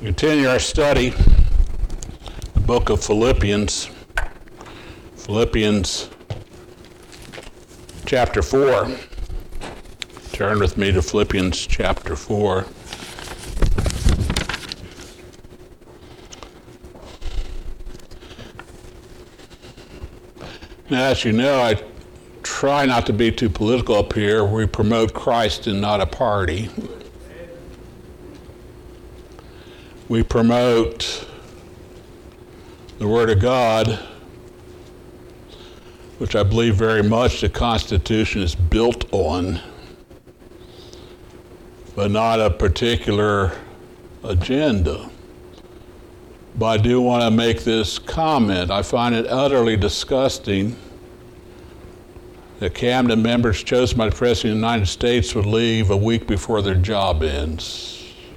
Continue our study, the book of Philippians. Philippians chapter 4. Turn with me to Philippians chapter 4. Now, as you know, I try not to be too political up here. We promote Christ and not a party. We promote the Word of God, which I believe very much the Constitution is built on, but not a particular agenda. But I do want to make this comment. I find it utterly disgusting that Camden members chosen by the President of the United States would leave a week before their job ends.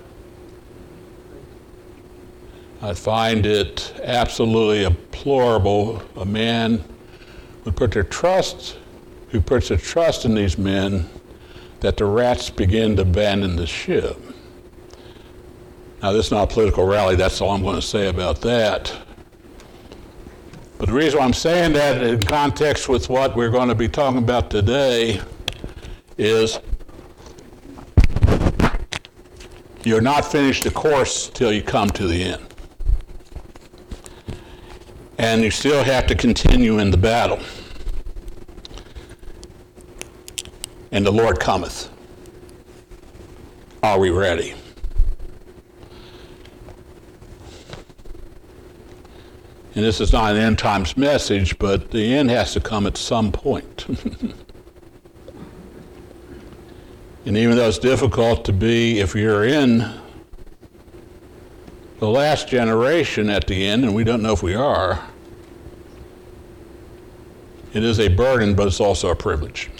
I find it absolutely deplorable. A man who puts their trust in these men, that the rats begin to abandon the ship. Now, this is not a political rally. That's all I'm going to say about that. But the reason why I'm saying that in context with what we're going to be talking about today is you're not finished the course till you come to the end. And you still have to continue in the battle. And the Lord cometh. Are we ready? And this is not an end times message, but the end has to come at some point. And even though it's difficult to be, if you're in the last generation at the end, and we don't know if we are, it is a burden, but it's also a privilege.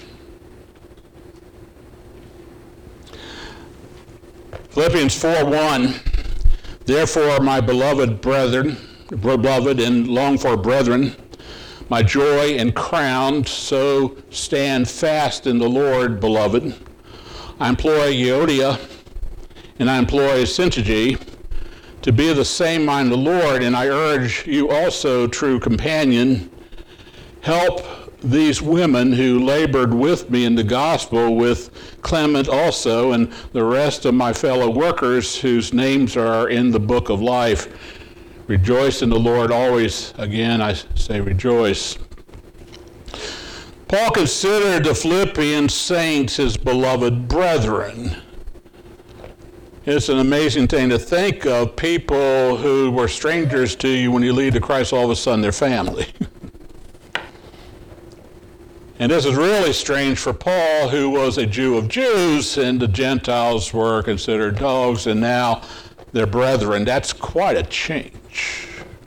Philippians 4:1, therefore, my beloved and longed for brethren, my joy and crown, so stand fast in the Lord, beloved. I employ Euodia and I employ Syntyche to be of the same mind of the Lord, and I urge you also, true companion, help these women who labored with me in the gospel, with Clement also, and the rest of my fellow workers whose names are in the book of life. Rejoice in the Lord always. Again, I say rejoice. Paul considered the Philippian saints his beloved brethren. It's an amazing thing to think of, people who were strangers to you when you lead to Christ, all of a sudden they're family. And this is really strange for Paul, who was a Jew of Jews, and the Gentiles were considered dogs, and now they're brethren. That's quite a change.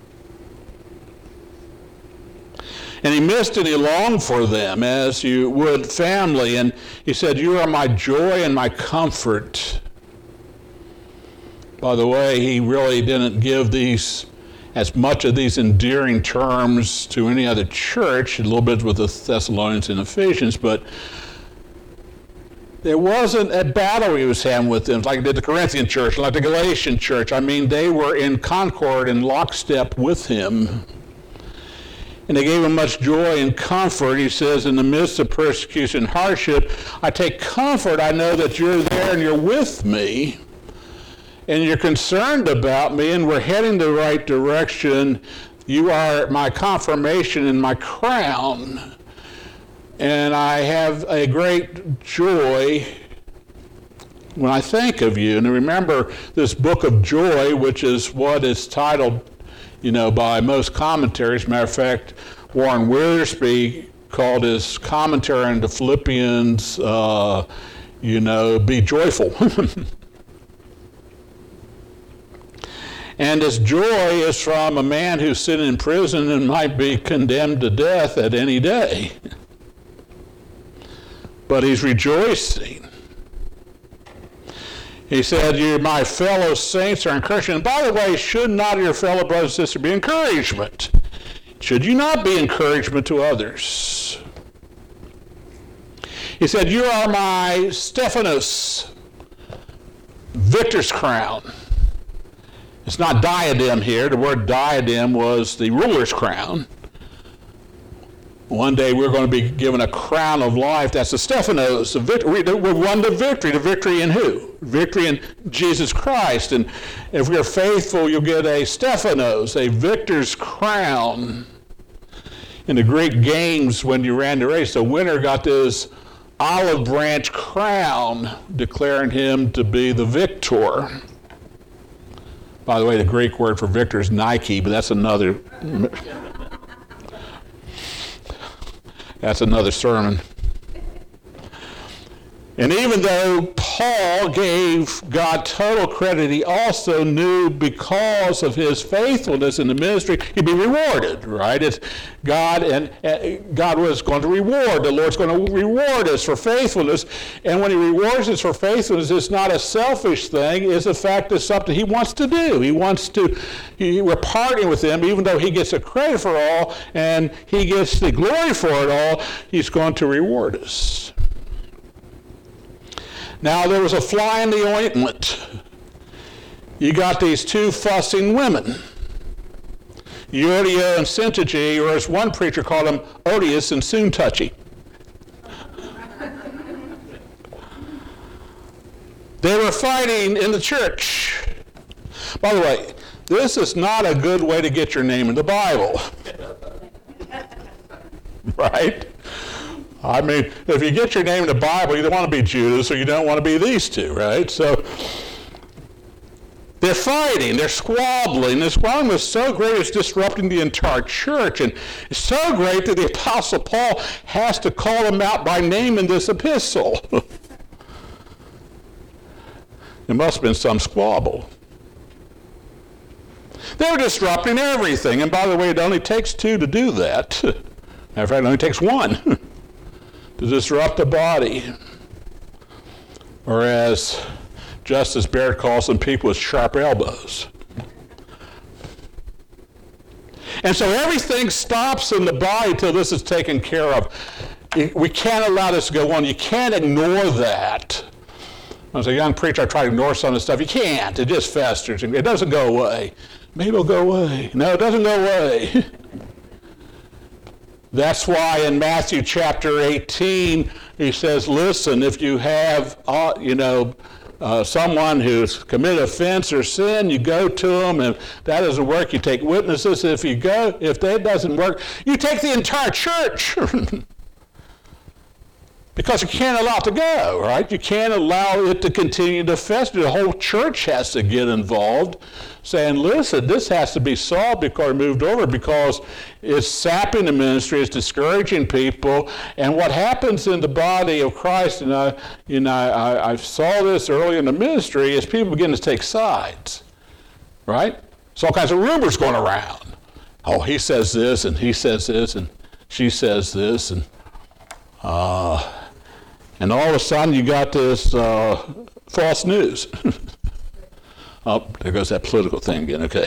And he missed and he longed for them as you would family. And he said, you are my joy and my comfort. By the way, he really didn't give as much of these endearing terms to any other church, a little bit with the Thessalonians and Ephesians, but there wasn't a battle he was having with them, like he did the Corinthian church, like the Galatian church. I mean, they were in concord and lockstep with him. And they gave him much joy and comfort. He says, in the midst of persecution and hardship, I take comfort. I know that you're there and you're with me. And you're concerned about me, and we're heading the right direction. You are my confirmation and my crown. And I have a great joy when I think of you. And remember, this book of joy, which is what is titled, by most commentaries. Matter of fact, Warren Wiersbe called his commentary on the Philippians, be joyful. And this joy is from a man who's sitting in prison and might be condemned to death at any day. But he's rejoicing. He said, you, my fellow saints, are encouraging. And by the way, should not your fellow brothers and sisters be encouragement? Should you not be encouragement to others? He said, you are my Stephanos, victor's crown. It's not diadem here. The word diadem was the ruler's crown. One day we're going to be given a crown of life. That's the Stephanos. We won the victory. The victory in who? Victory in Jesus Christ. And if you're faithful, you'll get a Stephanos, a victor's crown. In the Greek games, when you ran the race, the winner got this olive branch crown, declaring him to be the victor. By the way, the Greek word for victor is Nike, but that's another sermon. And even though Paul gave God total credit, he also knew because of his faithfulness in the ministry, he'd be rewarded, right? It's God, and God was going to reward. The Lord's going to reward us for faithfulness. And when he rewards us for faithfulness, it's not a selfish thing. It's a fact it's something he wants to do. We're partnering with him, even though he gets the credit for all and he gets the glory for it all, he's going to reward us. Now, there was a fly in the ointment. You got these two fussing women, Euodia and Syntyche, or as one preacher called them, Odious and Soon-Touchy. They were fighting in the church. By the way, this is not a good way to get your name in the Bible. Right? I mean, if you get your name in the Bible, you don't want to be Judas or you don't want to be these two, right? So they're fighting, they're squabbling. This squabbling was so great it's disrupting the entire church. And it's so great that the Apostle Paul has to call them out by name in this epistle. There must have been some squabble. They were disrupting everything. And by the way, it only takes two to do that. Matter of fact, it only takes one. To disrupt the body, or as Justice Barrett calls them, people with sharp elbows. And so everything stops in the body till this is taken care of. We can't allow this to go on. You can't ignore that. As a young preacher, I try to ignore some of this stuff. You can't. It just festers. It doesn't go away. Maybe it'll go away. No, it doesn't go away. That's why in Matthew chapter 18, he says, listen, if you have, someone who's committed offense or sin, you go to them. If that doesn't work, you take witnesses. If that doesn't work, you take the entire church. Because you can't allow it to go, right? You can't allow it to continue to fester. The whole church has to get involved, saying, listen, this has to be solved before moved over because it's sapping the ministry, it's discouraging people. And what happens in the body of Christ, and I saw this early in the ministry, is people begin to take sides, right? So all kinds of rumors going around. Oh, he says this, and he says this, and she says this, and all of a sudden you got this false news. Oh, there goes that political thing again, okay.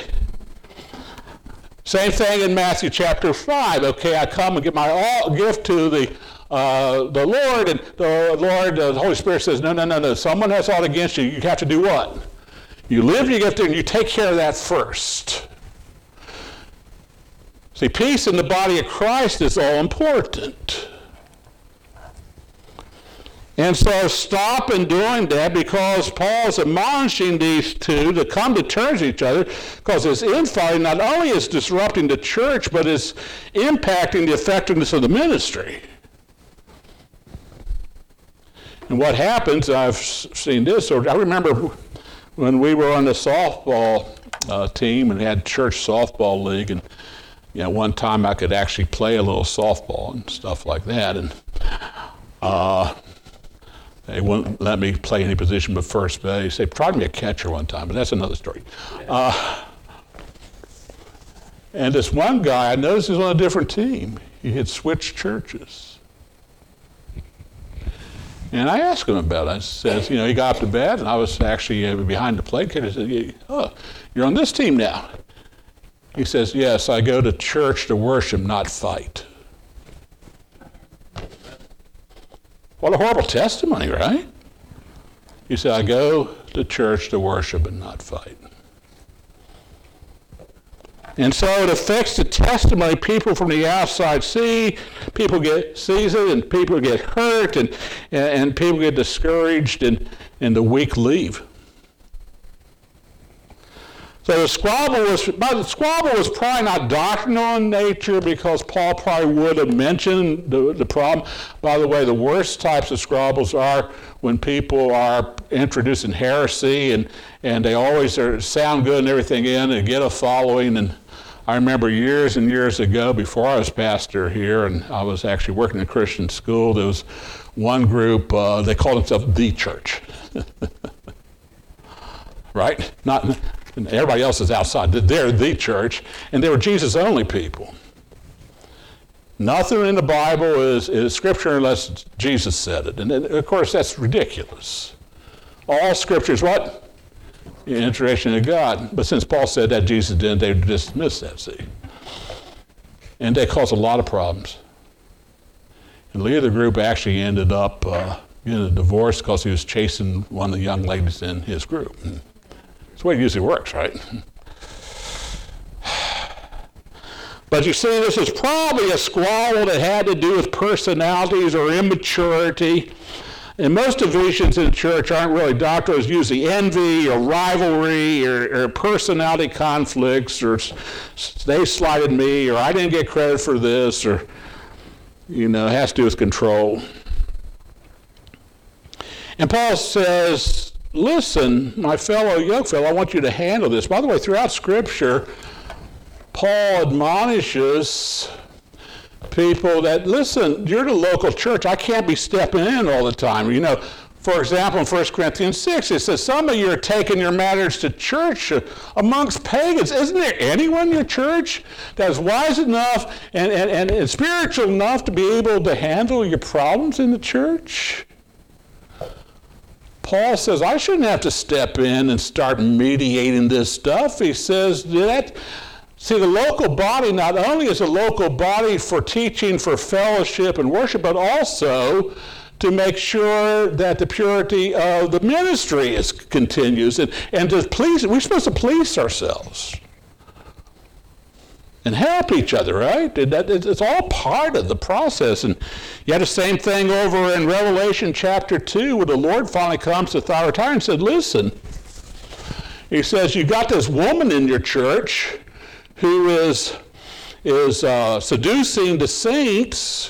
Same thing in Matthew chapter 5. Okay, I come and give my gift to the Lord, and the Holy Spirit says, no. Someone has ought against you. You have to do what? You live your gift and you take care of that first. See, peace in the body of Christ is all important. And so stop in doing that because Paul's admonishing these two to come to terms with each other because this infighting not only is disrupting the church, but is impacting the effectiveness of the ministry. And what happens, I've seen this, I remember when we were on the softball team and had church softball league, and one time I could actually play a little softball and stuff like that, and they wouldn't let me play any position but first base. They tried me a catcher one time, but that's another story. And this one guy, I noticed he was on a different team. He had switched churches. And I asked him about it. I said, he got up to bat, and I was actually behind the plate. I said, oh, you're on this team now. He says, yes, I go to church to worship, not fight. What a horrible testimony, right? He said, I go to church to worship and not fight. And so it affects the testimony. People from the outside see, people get seasoned, and people get hurt, and people get discouraged, and the weak leave. So the squabble was probably not doctrinal in nature, because Paul probably would have mentioned the problem. By the way, the worst types of squabbles are when people are introducing heresy, and they always sound good and everything and get a following. And I remember years and years ago, before I was pastor here, and I was actually working in a Christian school, there was one group, they called themselves the church. Right? Not everybody else is outside. They're the church, and they were Jesus-only people. Nothing in the Bible is Scripture unless Jesus said it. And of course, that's ridiculous. All Scripture is what? Inspiration of God. But since Paul said that, Jesus didn't, they dismissed that, see. And that caused a lot of problems. And the leader of the group actually ended up getting a divorce because he was chasing one of the young ladies in his group. That's the way it usually works, right? But you see, this is probably a squabble that had to do with personalities or immaturity. And most divisions in the church aren't really doctrinal. It's usually envy or rivalry or personality conflicts, or they slighted me, or I didn't get credit for this, or, it has to do with control. And Paul says, listen, my fellow yokefellow, I want you to handle this. By the way, throughout Scripture, Paul admonishes people that, listen, you're the local church. I can't be stepping in all the time. For example, in 1 Corinthians 6, it says, some of you are taking your matters to church amongst pagans. Isn't there anyone in your church that's wise enough and spiritual enough to be able to handle your problems in the church? Paul says, I shouldn't have to step in and start mediating this stuff. He says that. See, the local body not only is a local body for teaching, for fellowship and worship, but also to make sure that the purity of the ministry continues. And to please, we're supposed to police ourselves and help each other, right? It's all part of the process. And you had the same thing over in Revelation chapter 2, where the Lord finally comes to Thyatira and said, listen, he says, you got this woman in your church who is seducing the saints,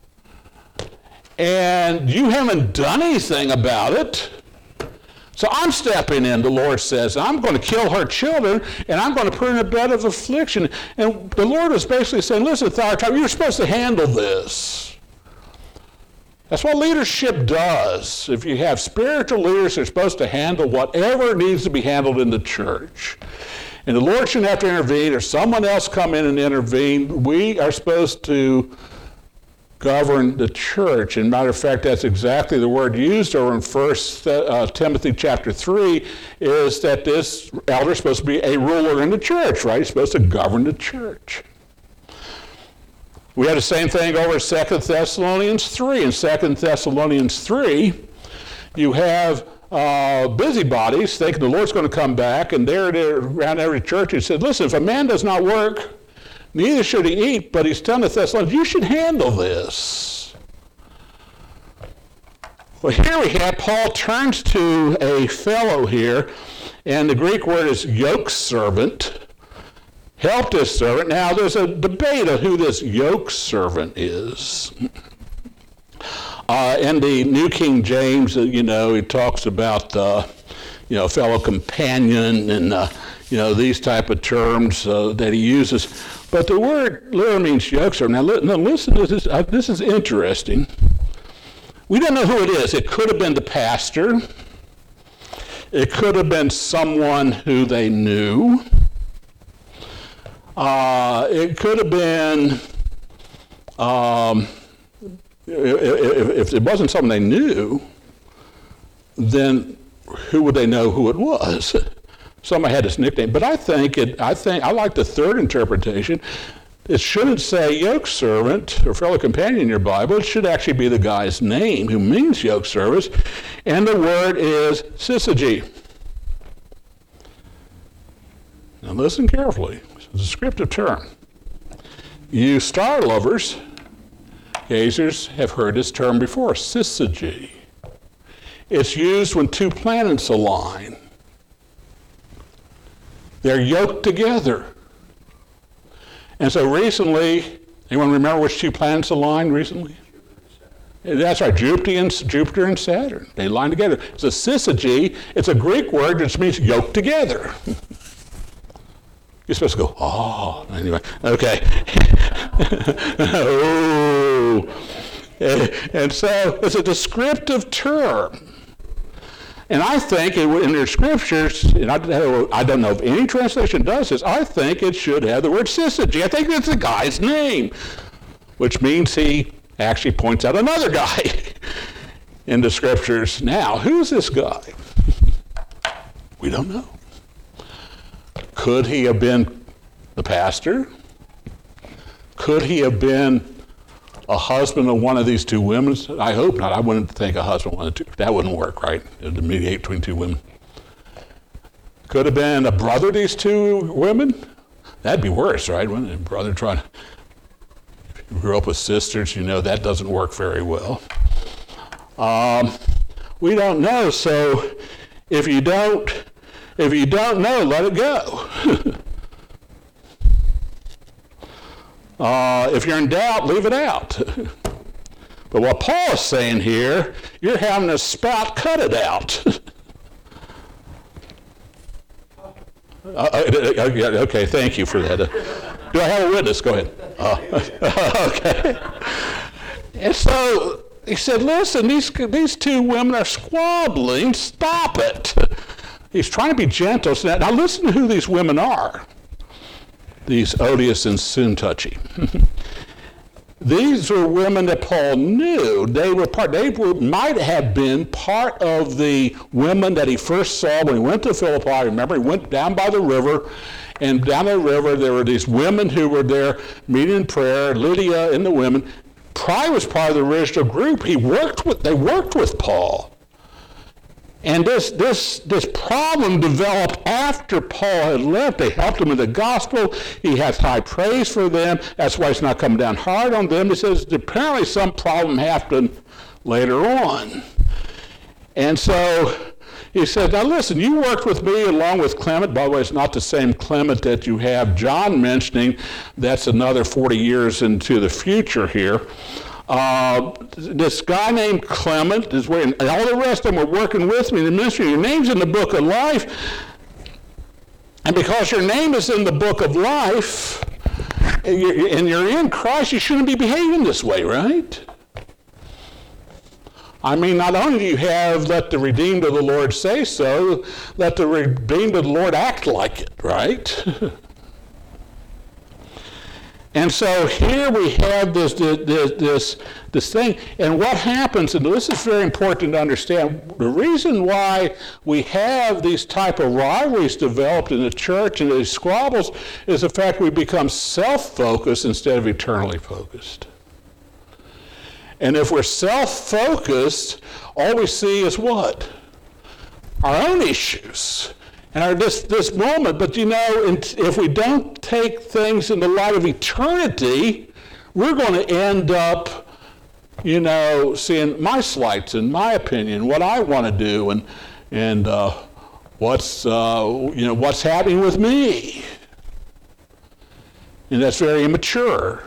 and you haven't done anything about it. So I'm stepping in, the Lord says. I'm going to kill her children, and I'm going to put her in a bed of affliction. And the Lord was basically saying, listen, Thyatira, you're supposed to handle this. That's what leadership does. If you have spiritual leaders, they're supposed to handle whatever needs to be handled in the church. And the Lord shouldn't have to intervene, or someone else come in and intervene. We are supposed to govern the church. And matter of fact, that's exactly the word used over in 1 Timothy chapter 3, is that this elder is supposed to be a ruler in the church, right? He's supposed to govern the church. We had the same thing over in 2 Thessalonians 3. In 2 Thessalonians 3, you have busybodies thinking the Lord's going to come back, and they're around every church. He said, listen, if a man does not work, neither should he eat. But he's telling the Thessalonians, you should handle this. Well, here we have, Paul turns to a fellow here, and the Greek word is yoke servant. Help this servant. Now, there's a debate of who this yoke servant is. In the New King James, he talks about, fellow companion and, these type of terms that he uses. But the word literally means yoke servant. Now listen to this. This is interesting. We don't know who it is. It could have been the pastor. It could have been someone who they knew. It could have been... If it wasn't someone they knew, then who would they know who it was? Somebody had this nickname. But I think I like the third interpretation. It shouldn't say yoke servant or fellow companion in your Bible. It should actually be the guy's name, who means yoke service, and the word is syzygy. Now listen carefully. It's a descriptive term. You star lovers, gazers, have heard this term before, syzygy. It's used when two planets align. They're yoked together. And so recently, anyone remember which two planets aligned recently? That's right, Jupiter and Saturn. They align together. It's a syzygy. It's a Greek word which means yoked together. You're supposed to go, oh, anyway, okay. Oh. And so it's a descriptive term. And I think in their scriptures, and I don't know if any translation does this, I think it should have the word syzygy. I think that's the guy's name, which means he actually points out another guy in the scriptures. Now, who's this guy? We don't know. Could he have been the pastor? Could he have been a husband of one of these two women? I hope not. I wouldn't think a husband of one of the two. That wouldn't work, right? To mediate between two women. Could have been a brother of these two women? That'd be worse, right? Wouldn't it? A brother trying to... If you grew up with sisters, you know that doesn't work very well. We don't know, so if you don't know, let it go. If you're in doubt, leave it out. But what Paul is saying here, you're having a spout, cut it out. Okay, thank you for that. Do I have a witness? Go ahead. Okay. And so he said, listen, these two women are squabbling. Stop it. He's trying to be gentle. So now listen to who these women are. These Odious and Syntyche. These were women that Paul knew. They might have been part of the women that he first saw when he went to Philippi. Remember, he went down by the river, and down the river there were these women who were there meeting in prayer, Lydia and the women. Probably was part of the original group. They worked with Paul. And this problem developed after Paul had left. They helped him in the gospel. He has high praise for them. That's why he's not coming down hard on them. He says apparently some problem happened later on. And so he said, now listen, you worked with me along with Clement. By the way, it's not the same Clement that you have John mentioning. That's another 40 years into the future here. This guy named Clement is where, and all the rest of them were working with me in the ministry. Your name's in the book of life. And because your name is in the book of life, and you're in Christ, you shouldn't be behaving this way, right? I mean, not only do you have let the redeemed of the Lord say so, let the redeemed of the Lord act like it, right? And so here we have this thing, and what happens, and this is very important to understand, the reason why we have these type of rivalries developed in the church and these squabbles is the fact we become self-focused instead of eternally focused. And if we're self-focused, all we see is what? Our own issues. And this moment, but you know, if we don't take things in the light of eternity, we're going to end up, you know, seeing my slights and my opinion, what I want to do, and what's happening with me. And that's very immature.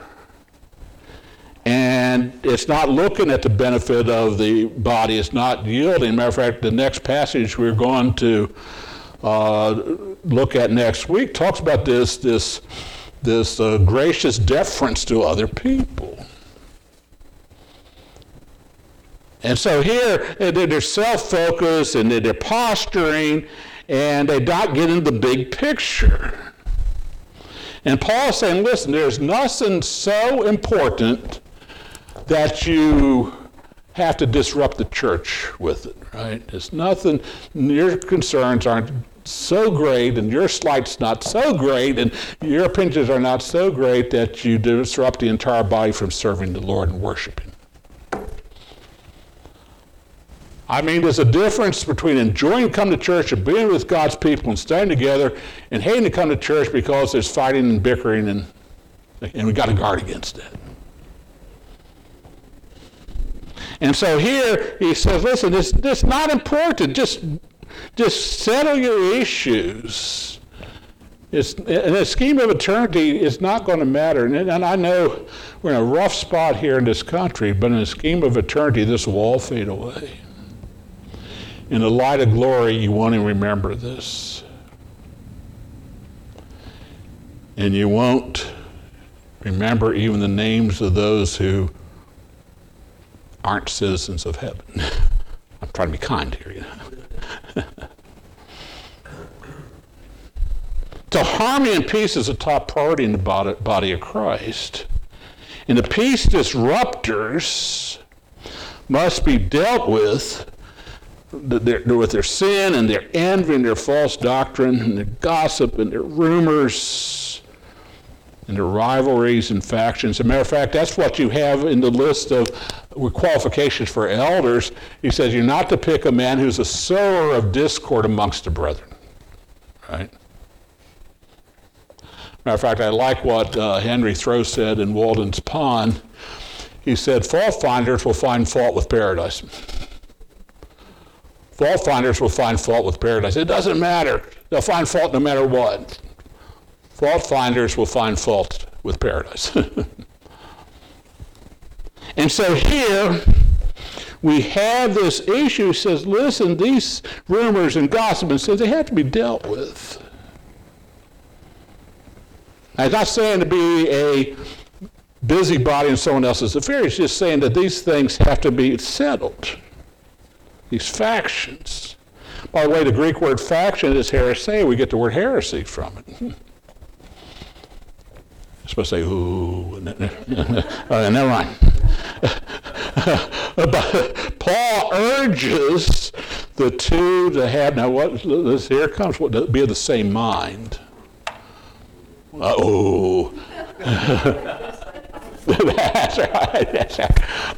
And it's not looking at the benefit of the body. It's not yielding. Matter of fact, the next passage we're going to look at next week talks about this gracious deference to other people. And so here they're self-focused and they're posturing and they're not getting the big picture. And Paul's saying, listen, there's nothing so important that you have to disrupt the church with it, right? There's nothing, your concerns aren't so great and your slight's not so great and your opinions are not so great that you disrupt the entire body from serving the Lord and worshiping. I mean, there's a difference between enjoying to come to church and being with God's people and staying together and hating to come to church because there's fighting and bickering, and we got to guard against that. And so here he says, listen, this not important. Just settle your issues. In the scheme of eternity, it's not going to matter. And I know we're in a rough spot here in this country, but in the scheme of eternity, this will all fade away. In the light of glory, you won't even remember this. And you won't remember even the names of those who aren't citizens of heaven. I'm trying to be kind here, you know. So harmony and peace is a top priority in the body of Christ. And the peace disruptors must be dealt with their sin and their envy and their false doctrine and their gossip and their rumors and their rivalries and factions. As a matter of fact, that's what you have in the list of qualifications for elders. He says you're not to pick a man who's a sower of discord amongst the brethren. Right? Matter of fact, I like what Henry Thoreau said in Walden's Pond. He said, fault finders will find fault with paradise. Fault finders will find fault with paradise. It doesn't matter. They'll find fault no matter what. Fault finders will find fault with paradise. And so here we have this issue. He says, listen, these rumors and gossip and sins, they have to be dealt with. Now, he's not saying to be a busybody in someone else's affairs. He's just saying that these things have to be settled. These factions. By the way, the Greek word faction is heresy. We get the word heresy from it. I'm supposed to say, ooh. Never mind. But Paul urges the two to have, now what, here comes, what, be of the same mind. Uh-oh. That's right. That's right.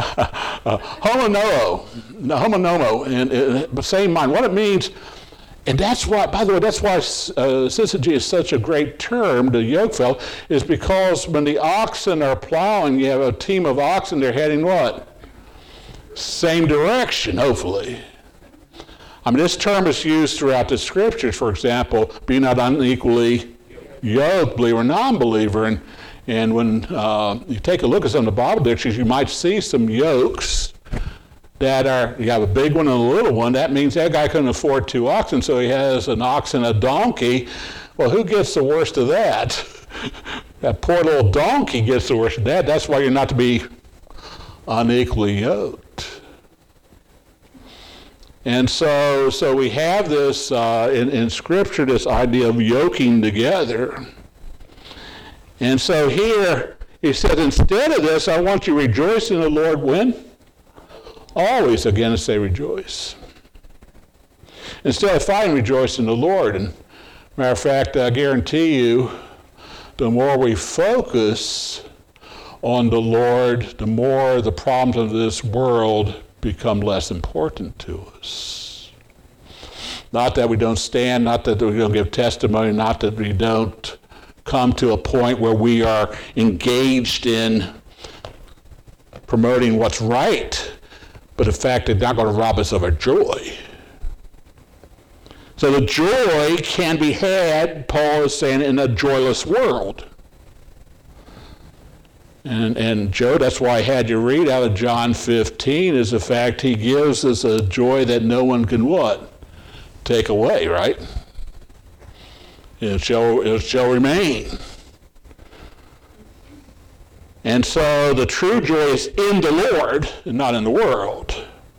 Homonomo, and the same mind. What it means, and that's why, by the way, that's why syzygy is such a great term to yoke fellow, is because when the oxen are plowing, you have a team of oxen, they're heading what? Same direction, hopefully. I mean, this term is used throughout the scriptures. For example, be not unequally yoked, believer, non-believer, and when you take a look at some of the Bible dictionaries, you might see some yokes that are, you have a big one and a little one. That means that guy couldn't afford 2 oxen, so he has an ox and a donkey. Well, who gets the worst of that? That poor little donkey gets the worst of that. That's why you're not to be unequally yoked. And so we have this in Scripture, this idea of yoking together. And so here he says, instead of this, I want you to rejoice in the Lord when? Always. Again, I say rejoice. Instead of fighting, rejoice in the Lord. And matter of fact, I guarantee you, the more we focus on the Lord, the more the problems of this world become less important to us. Not that we don't stand, not that we don't give testimony, not that we don't come to a point where we are engaged in promoting what's right, but the fact that they're not going to rob us of our joy. So the joy can be had, Paul is saying, in a joyless world. And Joe, that's why I had you read out of John 15, is the fact he gives us a joy that no one can what? Take away, right? It shall remain. And so the true joy is in the Lord and not in the world.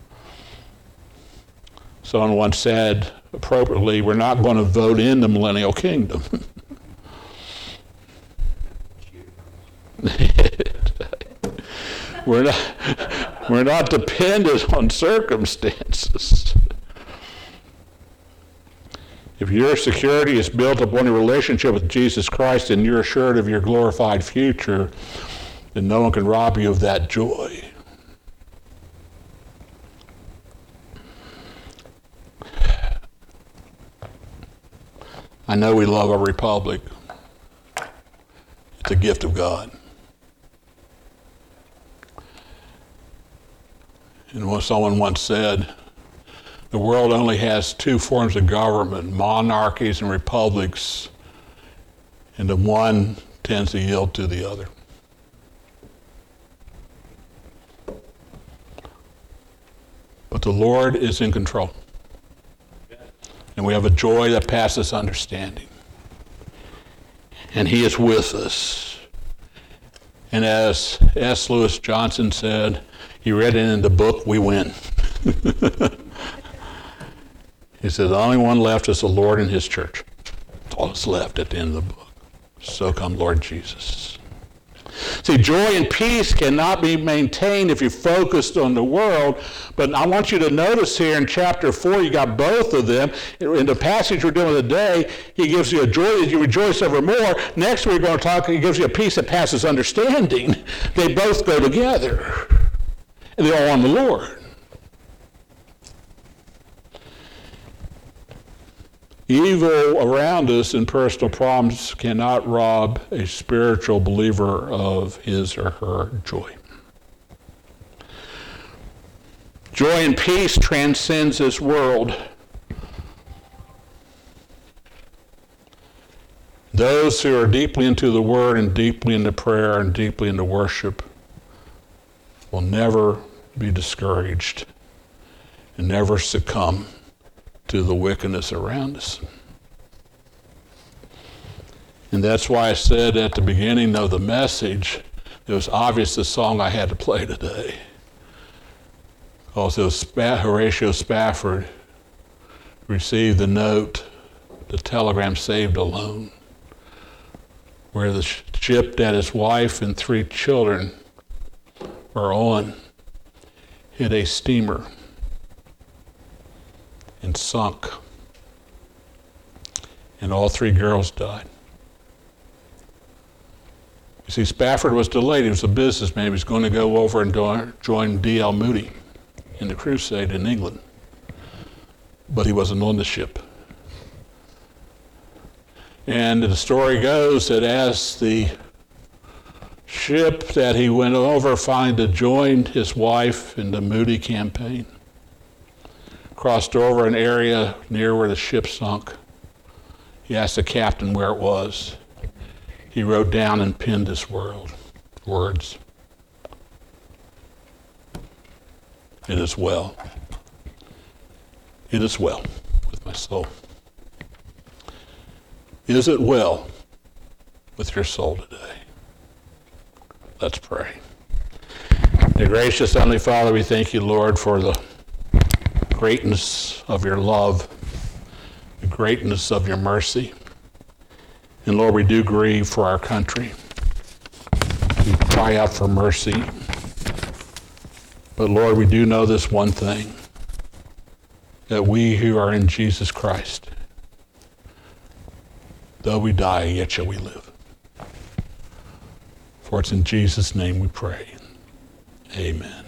Someone once said appropriately, we're not going to vote in the millennial kingdom. We're not dependent on circumstances. If your security is built upon a relationship with Jesus Christ and you're assured of your glorified future, then no one can rob you of that joy. know we love our republic. It's a gift of God. And what someone once said, the world only has two forms of government, monarchies and republics, and the one tends to yield to the other. But the Lord is in control. And we have a joy that passes understanding. And he is with us. And as S. Lewis Johnson said, he read it in the book, we win. He said, the only one left is the Lord and his church. That's all that's left at the end of the book. So come Lord Jesus. See, joy and peace cannot be maintained if you're focused on the world. But I want you to notice here in chapter 4, you got both of them. In the passage we're doing today, he gives you a joy that you rejoice evermore. Next we're going to talk, he gives you a peace that passes understanding. They both go together. And they're all on the Lord. Evil around us and personal problems cannot rob a spiritual believer of his or her joy. Joy and peace transcends this world. Those who are deeply into the Word and deeply into prayer and deeply into worship will never be discouraged and never succumb to the wickedness around us. And that's why I said at the beginning of the message, it was obvious the song I had to play today. Because it was Horatio Spafford received the note, the telegram saved alone, where the ship that his wife and 3 children were on hit a steamer and sunk. And all 3 girls died. You see, Spafford was delayed. He was a businessman. He was going to go over and join D.L. Moody in the crusade in England. But he wasn't on the ship. And the story goes that as the ship that he went over finally joined his wife in the Moody campaign, crossed over an area near where the ship sunk. He asked the captain where it was. He wrote down and penned his words. It is well. It is well with my soul. Is it well with your soul today? Let's pray. Dear gracious Heavenly Father, we thank you, Lord, for the greatness of your love, the greatness of your mercy. And Lord, we do grieve for our country. We cry out for mercy. But Lord, we do know this one thing, that we who are in Jesus Christ, though we die, yet shall we live. For it's in Jesus' name we pray. Amen.